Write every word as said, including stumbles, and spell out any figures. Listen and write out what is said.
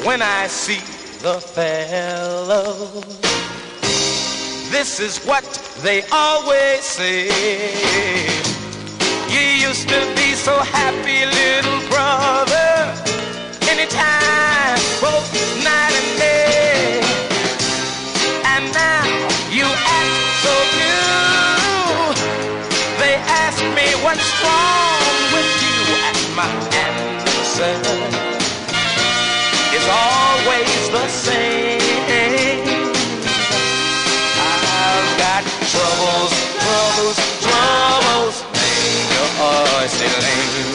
when I see the fellow. This is what they always say. You used to be so happy, little brother, anytime, both night and day. And now you act so blue. They ask me what's wrong with you, and my answer is always the same. I've got troubles, troubles, troubles. You're always lame.